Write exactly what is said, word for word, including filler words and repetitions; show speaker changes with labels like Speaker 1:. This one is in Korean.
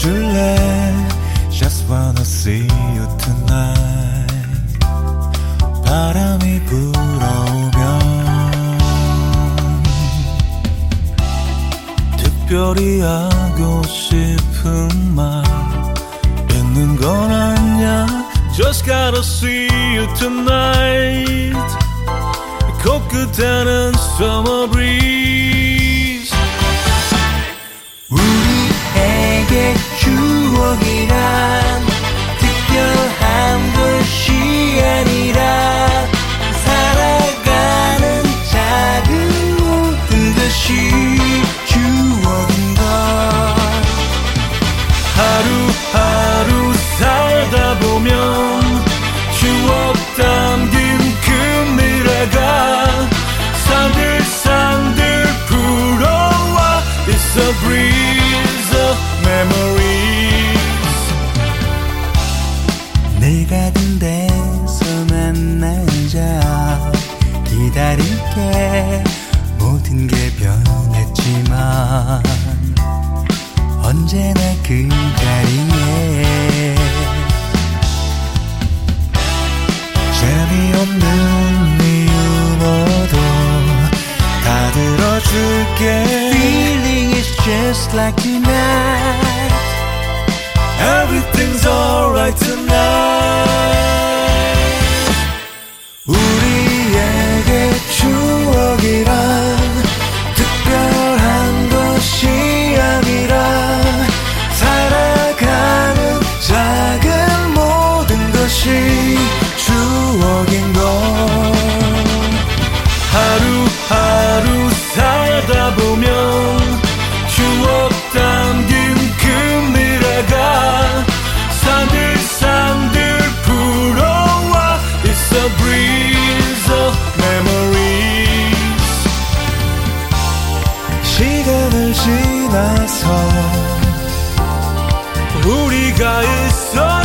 Speaker 1: 줄래 Just wanna see you tonight 바람이 불어오면 특별히 하고 싶은 말 있는 건 아냐 Just gotta see you tonight 코끝에는 summer breeze
Speaker 2: 우리에게 추억이란 특별한 것이 아니라 살아가는 작은 모든 것이 추억인 걸
Speaker 1: 하루하루 살다 보면 추억 담긴 그 미래가 산들산들 불어와 It's a breeze of memories
Speaker 2: 늘 가던 데서 만나자 기다릴게 모든 게 변했지만 언제나 그 자리에
Speaker 1: 재미없는 이유로도 다 들어줄게
Speaker 2: Feeling is just like tonight
Speaker 1: Everything's alright tonight 우리에게 추억이란 특별한 것이 아니라 살아가는 작은 모든 것이 추억인 걸 하루하루 살다 보면 추억 담긴 그 미래가 산들산들 불어와 It's a breeze of memories 시간을 지나서 우리가 있어